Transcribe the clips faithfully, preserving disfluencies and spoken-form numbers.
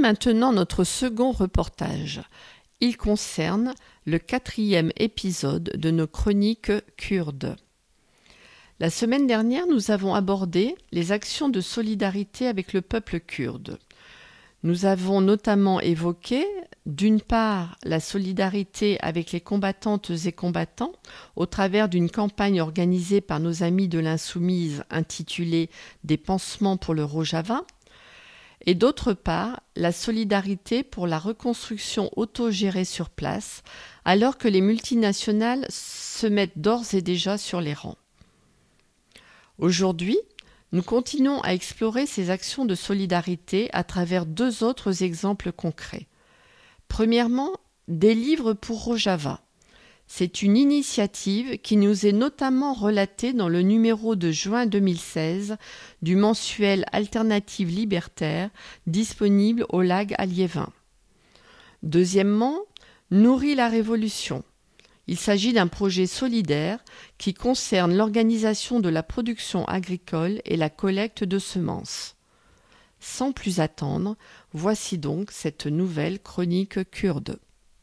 maintenant notre second reportage. Il concerne le quatrième épisode de nos chroniques kurdes. La semaine dernière, nous avons abordé les actions de solidarité avec le peuple kurde. Nous avons notamment évoqué, d'une part, la solidarité avec les combattantes et combattants au travers d'une campagne organisée par nos amis de l'Insoumise intitulée « Des pansements pour le Rojava », et d'autre part, la solidarité pour la reconstruction autogérée sur place, alors que les multinationales se mettent d'ores et déjà sur les rangs. Aujourd'hui, nous continuons à explorer ces actions de solidarité à travers deux autres exemples concrets. Premièrement, des livres pour Rojava. C'est une initiative qui nous est notamment relatée dans le numéro de juin deux mille seize du mensuel Alternative Libertaire disponible au Lag à Liévin. Deuxièmement, Nourrit la Révolution. Il s'agit d'un projet solidaire qui concerne l'organisation de la production agricole et la collecte de semences. Sans plus attendre, voici donc cette nouvelle chronique kurde.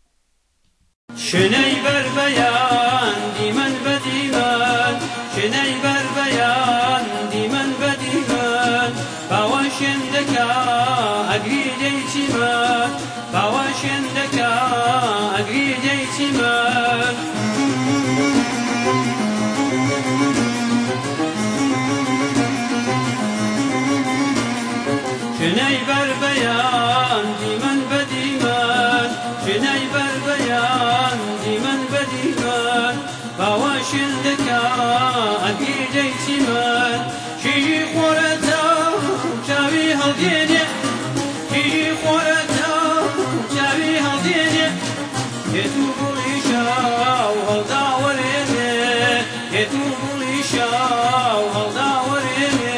شني بربيان ديمن بديمان شني بربيان ديمن بديمان باوشن دكا أقريدي تيمان باوشن دكا أقريدي تيمان شني بربيان ديمن بديمان شني بربيان ديمن بديمان باواشن دكا أقيدي تيمان شيجي خورتا شاوي هالديني شيجي خورتا شاوي هالديني يتوبو ليشا وهالدا وريني يتوبو ليشا وهالدا وريني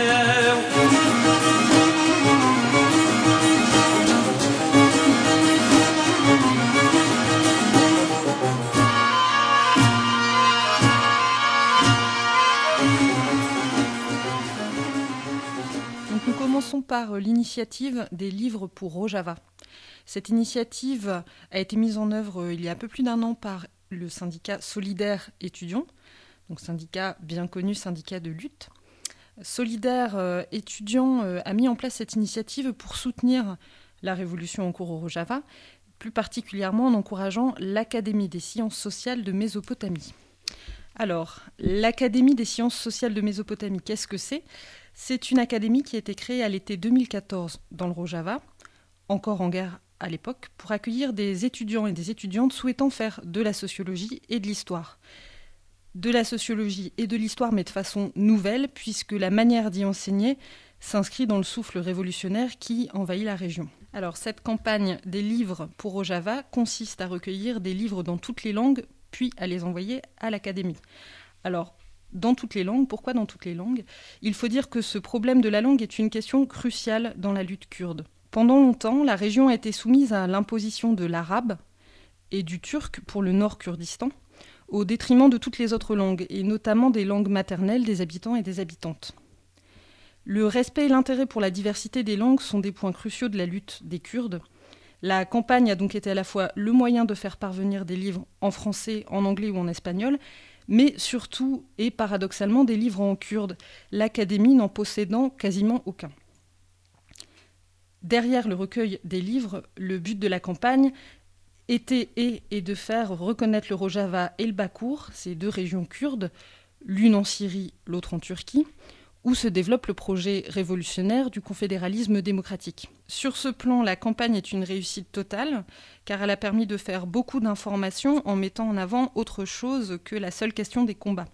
Commençons par l'initiative des livres pour Rojava. Cette initiative a été mise en œuvre il y a un peu plus d'un an par le syndicat Solidaire étudiant, donc syndicat bien connu, syndicat de lutte. Solidaire étudiant a mis en place cette initiative pour soutenir la révolution en cours au Rojava, plus particulièrement en encourageant l'Académie des sciences sociales de Mésopotamie. Alors, l'Académie des sciences sociales de Mésopotamie, qu'est-ce que c'est ? C'est une académie qui a été créée à l'été deux mille quatorze dans le Rojava, encore en guerre à l'époque, pour accueillir des étudiants et des étudiantes souhaitant faire de la sociologie et de l'histoire. De la sociologie et de l'histoire, mais de façon nouvelle, puisque la manière d'y enseigner s'inscrit dans le souffle révolutionnaire qui envahit la région. Alors, cette campagne des livres pour Rojava consiste à recueillir des livres dans toutes les langues, puis à les envoyer à l'académie. Alors, dans toutes les langues. Pourquoi dans toutes les langues ? Il faut dire que ce problème de la langue est une question cruciale dans la lutte kurde. Pendant longtemps, la région a été soumise à l'imposition de l'arabe et du turc pour le nord Kurdistan, au détriment de toutes les autres langues, et notamment des langues maternelles des habitants et des habitantes. Le respect et l'intérêt pour la diversité des langues sont des points cruciaux de la lutte des Kurdes. La campagne a donc été à la fois le moyen de faire parvenir des livres en français, en anglais ou en espagnol, mais surtout et paradoxalement des livres en kurde, l'académie n'en possédant quasiment aucun. Derrière le recueil des livres, le but de la campagne était et est de faire reconnaître le Rojava et le Bakour, ces deux régions kurdes, l'une en Syrie, l'autre en Turquie, où se développe le projet révolutionnaire du confédéralisme démocratique. Sur ce plan, la campagne est une réussite totale, car elle a permis de faire beaucoup d'informations en mettant en avant autre chose que la seule question des combats.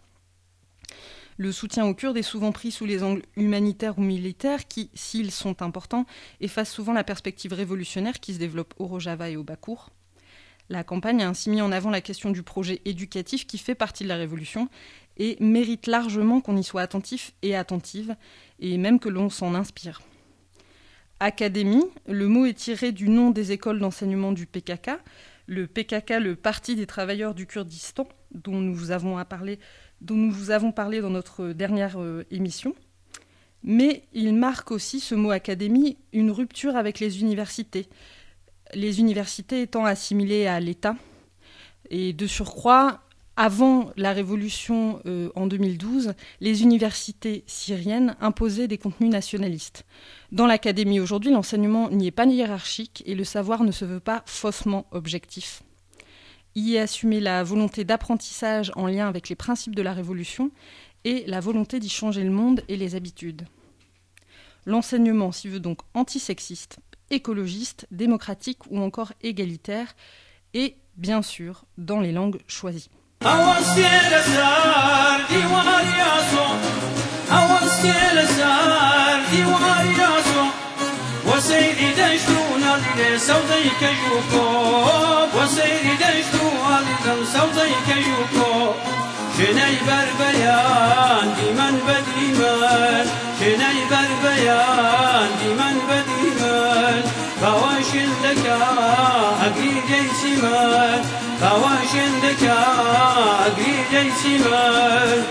Le soutien aux Kurdes est souvent pris sous les angles humanitaires ou militaires qui, s'ils sont importants, effacent souvent la perspective révolutionnaire qui se développe au Rojava et au Bakour. La campagne a ainsi mis en avant la question du projet éducatif qui fait partie de la révolution et mérite largement qu'on y soit attentif et attentive, et même que l'on s'en inspire. Académie, le mot est tiré du nom des écoles d'enseignement du P K K, le P K K, le Parti des travailleurs du Kurdistan, dont nous vous avons, à parler, dont nous vous avons parlé dans notre dernière euh, émission. Mais il marque aussi, ce mot académie, une rupture avec les universités. Les universités étant assimilées à l'État. Et de surcroît, avant la révolution euh, en deux mille douze, les universités syriennes imposaient des contenus nationalistes. Dans l'académie aujourd'hui, l'enseignement n'y est pas hiérarchique et le savoir ne se veut pas faussement objectif. Y est assumée la volonté d'apprentissage en lien avec les principes de la Révolution et la volonté d'y changer le monde et les habitudes. L'enseignement s'y veut donc antisexiste, écologiste, démocratique ou encore égalitaire et, bien sûr, dans les langues choisies. وسيدي دشتو نادي صوتي كجوكو وسيدي دشتو نادي صوتي كجوكو شناي بربيان ديمن بديمن شناي بربيان ديمن بديمن فواشن دكا أقري جيسيمن فواشن دكا أقري جيسيمن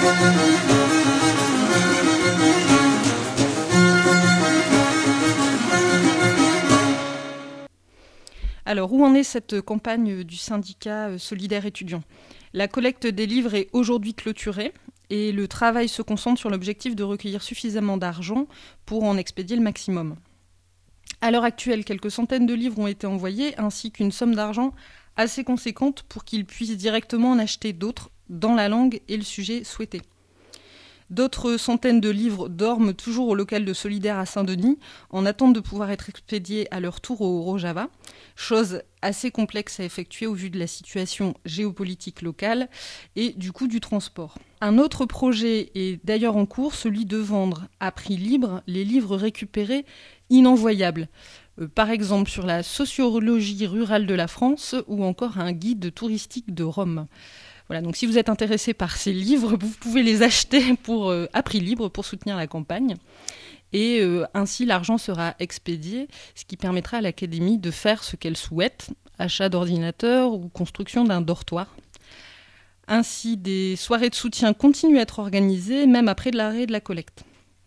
Alors, où en est cette campagne du syndicat solidaire étudiant ? La collecte des livres est aujourd'hui clôturée et le travail se concentre sur l'objectif de recueillir suffisamment d'argent pour en expédier le maximum. À l'heure actuelle, quelques centaines de livres ont été envoyés, ainsi qu'une somme d'argent assez conséquente pour qu'ils puissent directement en acheter d'autres dans la langue et le sujet souhaité. D'autres centaines de livres dorment toujours au local de Solidaire à Saint-Denis en attente de pouvoir être expédiés à leur tour au Rojava, chose assez complexe à effectuer au vu de la situation géopolitique locale et du coût du transport. Un autre projet est d'ailleurs en cours, celui de vendre à prix libre les livres récupérés inenvoyables, euh, par exemple sur la sociologie rurale de la France ou encore un guide touristique de Rome. Voilà, donc si vous êtes intéressé par ces livres, vous pouvez les acheter pour, euh, à prix libre pour soutenir la campagne. Et euh, ainsi, l'argent sera expédié, ce qui permettra à l'Académie de faire ce qu'elle souhaite, achat d'ordinateurs ou construction d'un dortoir. Ainsi, des soirées de soutien continuent à être organisées, même après l'arrêt de la collecte.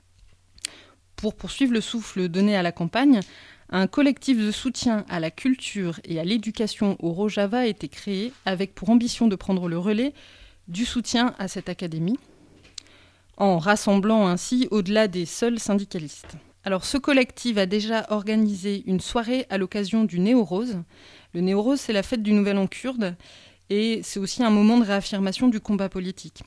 Pour poursuivre le souffle donné à la campagne, un collectif de soutien à la culture et à l'éducation au Rojava a été créé avec pour ambition de prendre le relais du soutien à cette académie, en rassemblant ainsi au-delà des seuls syndicalistes. Alors ce collectif a déjà organisé une soirée à l'occasion du Néo-Rose. Le Néo-Rose, c'est la fête du Nouvel An kurde et c'est aussi un moment de réaffirmation du combat politique.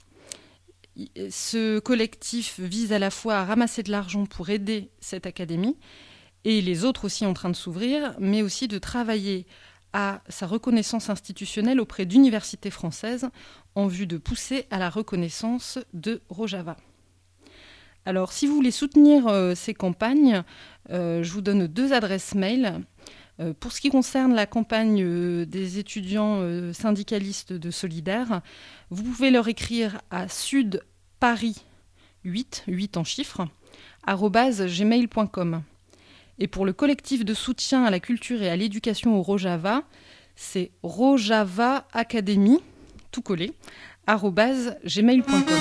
Ce collectif vise à la fois à ramasser de l'argent pour aider cette académie et les autres aussi en train de s'ouvrir, mais aussi de travailler à sa reconnaissance institutionnelle auprès d'universités françaises en vue de pousser à la reconnaissance de Rojava. Alors, si vous voulez soutenir euh, ces campagnes, euh, je vous donne deux adresses mail. Euh, pour ce qui concerne la campagne euh, des étudiants euh, syndicalistes de Solidaire, vous pouvez leur écrire à sudparis huit, huit en chiffres, arobase gmail point com. Et pour le collectif de soutien à la culture et à l'éducation au Rojava, c'est Rojava Academy, tout collé, arobase gmail point com.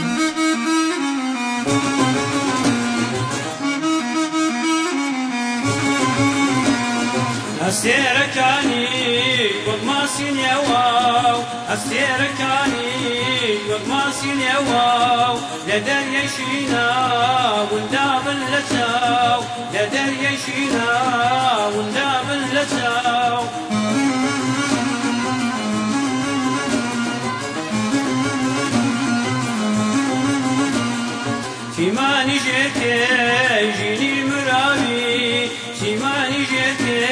أستيركاني وقماصين يا واو أستيركاني وقماصين يا واو لدر يشينا ونداب اللتاو لدر يشينا ونداب اللتاو شيماني جيتي جيني مرابي شيماني جيتي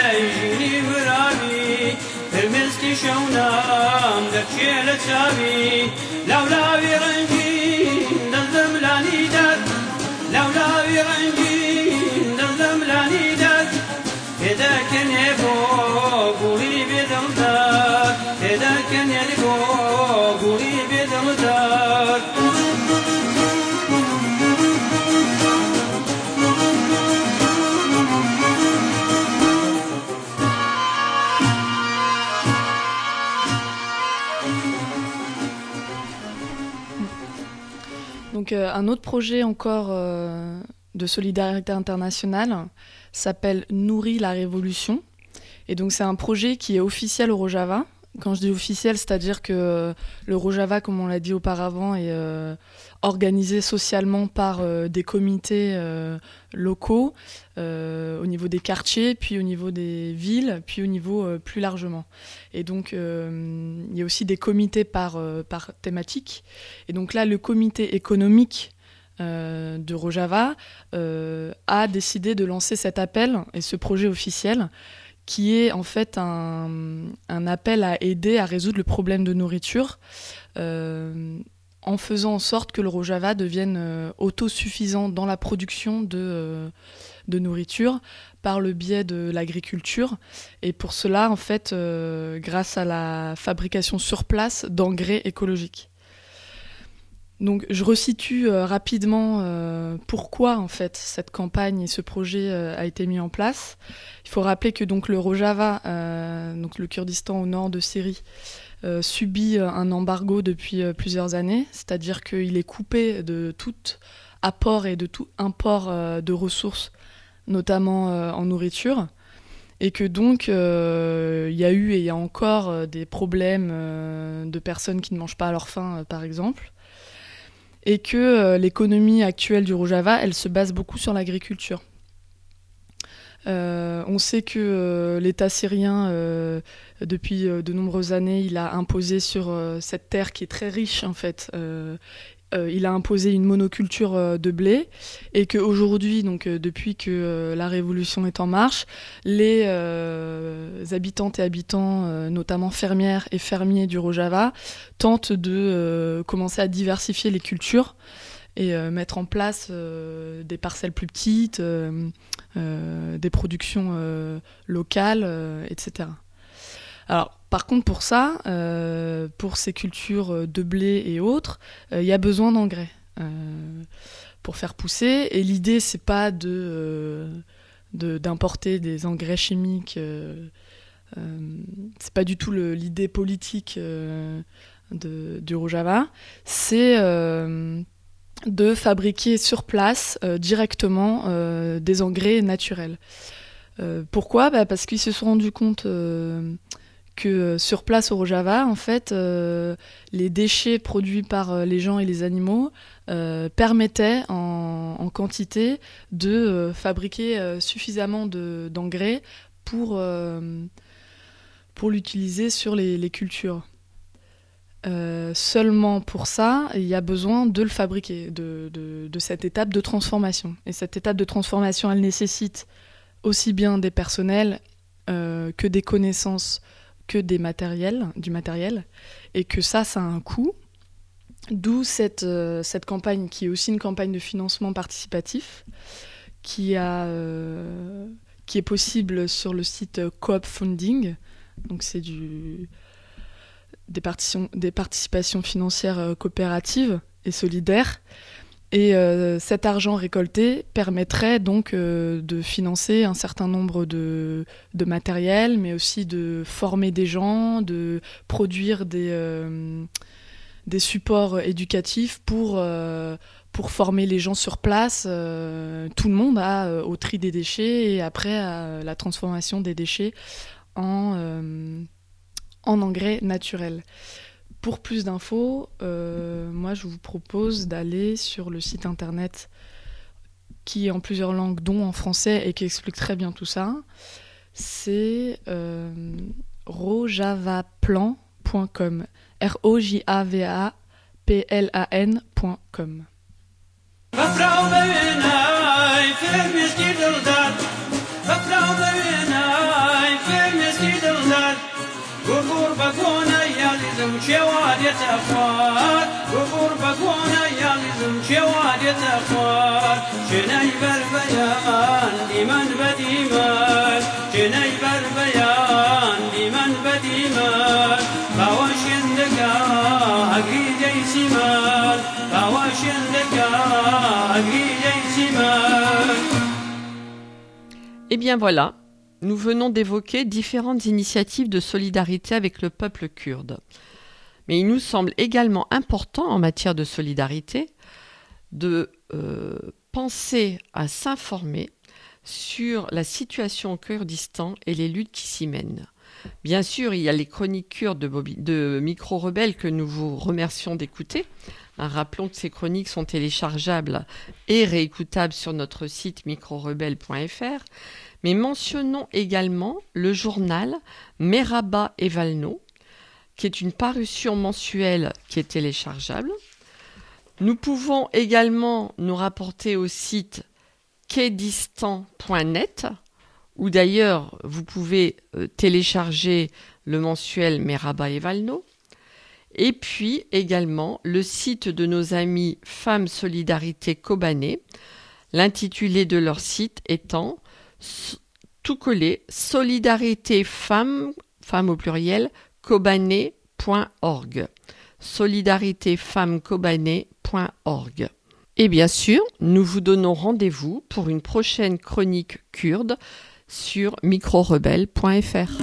شونام دكيل تابي لولا ورنجي نظم لاني دك لولا ورنجي نظم لاني دك إذا كان يبو قولي بدردك إذا كان يبو قولي بدردك Donc Donc euh, un autre projet encore euh, de solidarité internationale s'appelle Nourrit la Révolution. Et donc c'est un projet qui est officiel au Rojava. Quand je dis officiel, c'est-à-dire que euh, le Rojava, comme on l'a dit auparavant, est euh, organisé socialement par euh, des comités euh, locaux euh, au niveau des quartiers, puis au niveau des villes, puis au niveau euh, plus largement. Et donc euh, il y a aussi des comités par, euh, par thématique. Et donc là, le comité économique euh, de Rojava euh, a décidé de lancer cet appel et ce projet officiel, qui est en fait un, un appel à aider à résoudre le problème de nourriture euh, en faisant en sorte que le Rojava devienne euh, autosuffisant dans la production de, euh, de nourriture par le biais de l'agriculture. Et pour cela, en fait, euh, grâce à la fabrication sur place d'engrais écologiques. Donc, je resitue euh, rapidement euh, pourquoi en fait cette campagne et ce projet euh, a été mis en place. Il faut rappeler que donc le Rojava, euh, donc le Kurdistan au nord de Syrie, euh, subit un embargo depuis euh, plusieurs années, c'est-à-dire qu'il est coupé de tout apport et de tout import euh, de ressources, notamment euh, en nourriture, et que donc euh, il y a eu et il y a encore euh, des problèmes euh, de personnes qui ne mangent pas à leur faim, euh, par exemple. Et que euh, l'économie actuelle du Rojava, elle se base beaucoup sur l'agriculture. Euh, on sait que euh, l'État syrien, euh, depuis euh, de nombreuses années, il a imposé sur euh, cette terre qui est très riche, en fait, euh, euh, il a imposé une monoculture euh, de blé, et qu'aujourd'hui, donc euh, depuis que euh, la révolution est en marche, les euh, habitantes et habitants, euh, notamment fermières et fermiers du Rojava, tentent de euh, commencer à diversifier les cultures et euh, mettre en place euh, des parcelles plus petites, euh, euh, des productions euh, locales, euh, et cetera. Alors, par contre, pour ça, euh, pour ces cultures de blé et autres, il euh, y a besoin d'engrais euh, pour faire pousser. Et l'idée, c'est pas de, euh, de d'importer des engrais chimiques. Euh, euh, c'est pas du tout le, l'idée politique euh, de, du Rojava. C'est euh, de fabriquer sur place euh, directement euh, des engrais naturels. Euh, pourquoi ? Bah parce qu'ils se sont rendus compte euh, que sur place au Rojava, en fait, euh, les déchets produits par euh, les gens et les animaux euh, permettaient en, en quantité de euh, fabriquer euh, suffisamment de, d'engrais pour, euh, pour l'utiliser sur les, les cultures. Euh, seulement pour ça, il y a besoin de le fabriquer, de, de, de cette étape de transformation. Et cette étape de transformation, elle nécessite aussi bien des personnels euh, que des connaissances, que des matériels, du matériel, et que ça, ça a un coût. D'où cette, euh, cette campagne, qui est aussi une campagne de financement participatif, qui, a, euh, qui est possible sur le site Coop Funding. Donc c'est du, des, partitions, des participations financières euh, coopératives et solidaires. Et euh, cet argent récolté permettrait donc euh, de financer un certain nombre de, de matériel, mais aussi de former des gens, de produire des, euh, des supports éducatifs pour, euh, pour former les gens sur place, euh, tout le monde, à, euh, au tri des déchets et après à la transformation des déchets en, euh, en engrais naturels. Pour plus d'infos, euh, moi je vous propose d'aller sur le site internet qui est en plusieurs langues, dont en français, et qui explique très bien tout ça. C'est euh, rojavaplan point com. R O J A V A P L A N point com. شوادية أخوات وغربكونا يالزم شوادية أخوات شناي بربيان ديمان بديمان شناي بربيان ديمان بديمان باوشن دقا أقري جيسيمان باوشن دقا أقري جيسيمان. Eh bien voilà, nous venons d'évoquer différentes initiatives de solidarité avec le peuple kurde. Mais il nous semble également important en matière de solidarité de euh, penser à s'informer sur la situation au Kurdistan et les luttes qui s'y mènent. Bien sûr, il y a les chroniques kurdes de, Bobby, de Micro Rebelle que nous vous remercions d'écouter. Hein, rappelons que ces chroniques sont téléchargeables et réécoutables sur notre site micro rebelle point f r. Mais mentionnons également le journal Merhaba Evalno, qui est une parution mensuelle qui est téléchargeable. Nous pouvons également nous rapporter au site kurdistan point net, où d'ailleurs vous pouvez euh, télécharger le mensuel Merhaba Evalno, et puis également le site de nos amis Femmes Solidarité Kobané, l'intitulé de leur site étant tout collé Solidarité Femmes, femmes au pluriel, kobané point org. solidarité femmes kobané point org. Et bien sûr, nous vous donnons rendez-vous pour une prochaine chronique kurde sur micro rebelle point f r.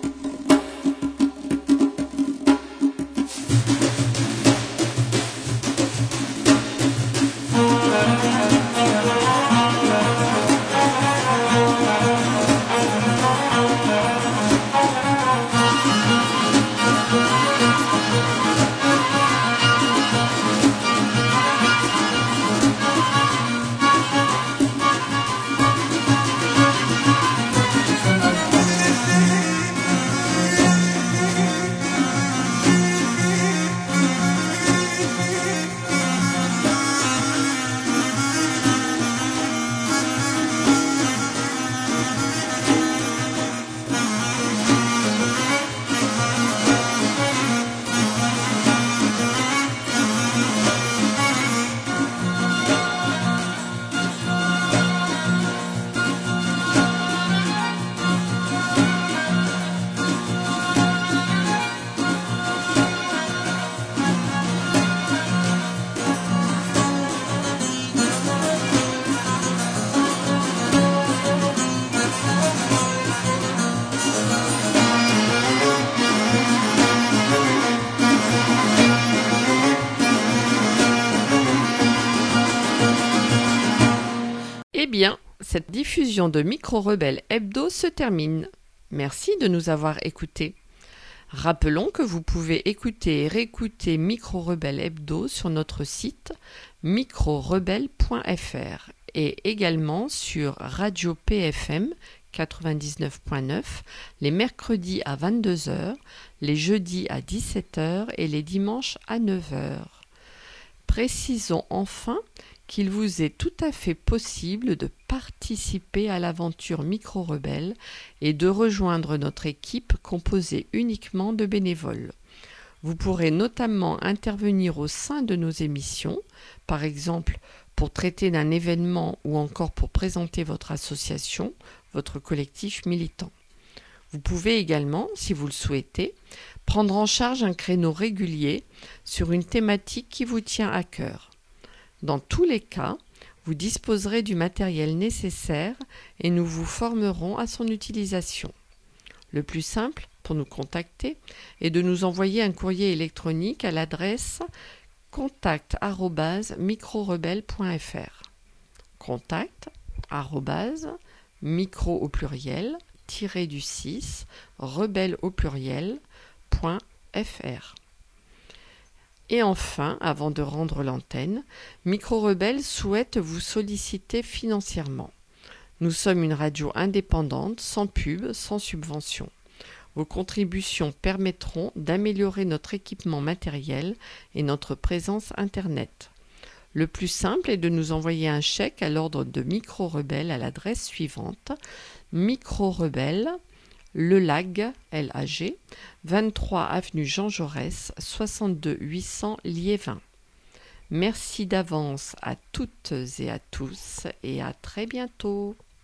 Eh bien, cette diffusion de Micro Rebelle Hebdo se termine. Merci de nous avoir écoutés. Rappelons que vous pouvez écouter et réécouter Micro Rebelle Hebdo sur notre site micro rebelle point f r et également sur Radio P F M quatre-vingt-dix-neuf point neuf les mercredis à vingt-deux heures, les jeudis à dix-sept heures et les dimanches à neuf heures. Précisons enfin qu'il vous est tout à fait possible de participer à l'aventure Micro Rebelle et de rejoindre notre équipe composée uniquement de bénévoles. Vous pourrez notamment intervenir au sein de nos émissions, par exemple pour traiter d'un événement ou encore pour présenter votre association, votre collectif militant. Vous pouvez également, si vous le souhaitez, prendre en charge un créneau régulier sur une thématique qui vous tient à cœur. Dans tous les cas, vous disposerez du matériel nécessaire et nous vous formerons à son utilisation. Le plus simple pour nous contacter est de nous envoyer un courrier électronique à l'adresse contact arobase micro rebelle point f r. Contact arobase micro au pluriel tiré du six rebelle au pluriel point f r. Et enfin, avant de rendre l'antenne, Micro Rebelle souhaite vous solliciter financièrement. Nous sommes une radio indépendante, sans pub, sans subvention. Vos contributions permettront d'améliorer notre équipement matériel et notre présence Internet. Le plus simple est de nous envoyer un chèque à l'ordre de Micro Rebelle à l'adresse suivante: Micro Rebelle, Le Lag, L A G, vingt-trois avenue Jean Jaurès, soixante-deux huit cents Liévin. Merci d'avance à toutes et à tous et à très bientôt.